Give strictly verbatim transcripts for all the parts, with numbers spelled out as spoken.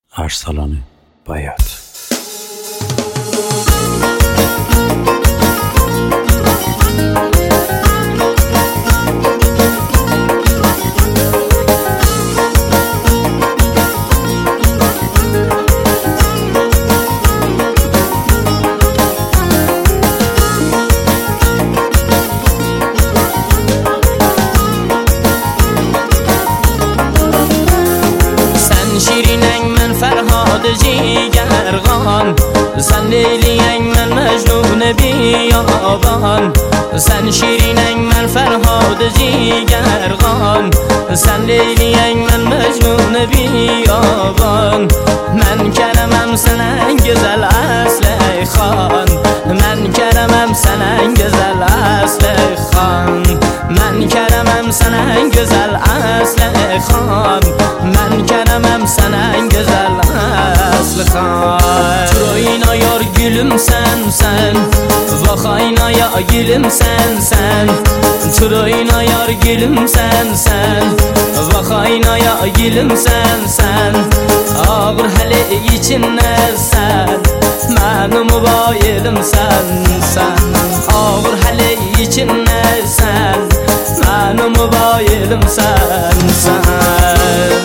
ارسلان بیات. جیگرغان سن لیلینگ من مجنون بیابان، سن شیرینگ من فرهاد جیگرغان، سن لیلینگ من مجنون بیابان. من کرمم سننگ زل اصل خان، من کرمم سننگ زل اصل خان، من کرمم سننگ زل اصل خان، من کرمم سننگ زل اصل خان. Troyna yar gülüm sen sen, Vakayna ya gülüm sen sen, Troyna yar gülüm sen sen, Vakayna ya gülüm sen sen. Ağır hele içinne sen, Mənim bayılım sen sen. Ağır hele içinne sen, Mənim bayılım sen sen.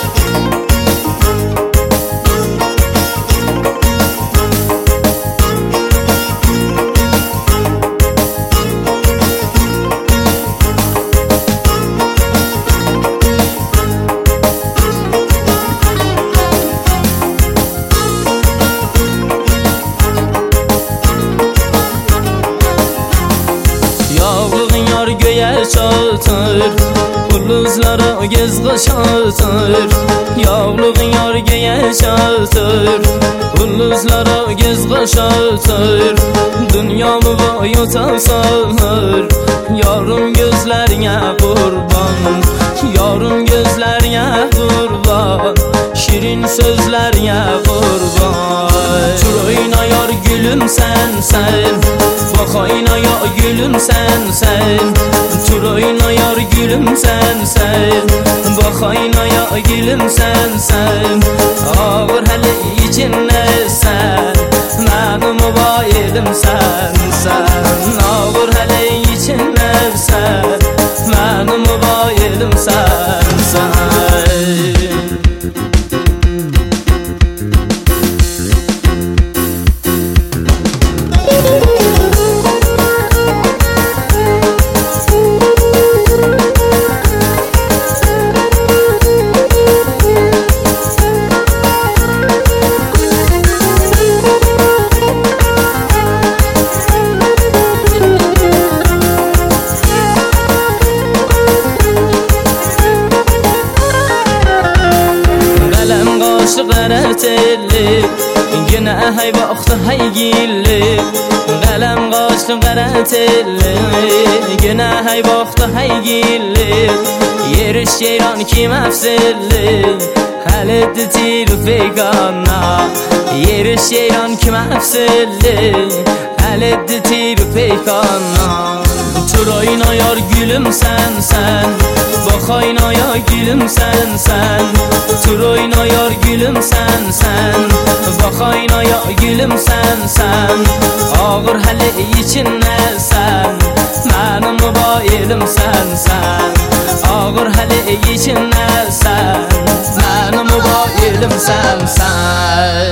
Göğe çatır, ulduzlara göz qaşatır. Yağlığın yar göğe çatır, ulduzlara göz qaşatır. Dünyamı bayota salır, yarım gözlerine kurban, yarım gözlerine kurban, şirin sözlerine kurban. Troyna yar gülüm sen sen, Vakayna ya gülüm sen sen, Troyna yar gülüm sen sen, Vakayna ya gülüm sen sen. Ağır hele içinne sen, Mənim bayılım sen sen. Ağır hele içinne sen, Mənim bayılım sen sen. Qərateli, yine hay vaxtı hay gilli. Qələm qaşlı qərateli, yine hay vaxtı hay gilli. Yeriş ceyran kim əfsilli, həlidir tir feyqana. Yeriş ceyran kim əfsilli, həlidir tir feyqana. Troyna yar gülüm sen sen, Vakayna ya gülüm sen sen, Troyna yar gülüm sen sen, Vakayna ya gülüm sen sen. Ağır hele içinne sen, Mənim bayılım sen sen. Ağır hele içinne sen, Mənim bayılım sen sen.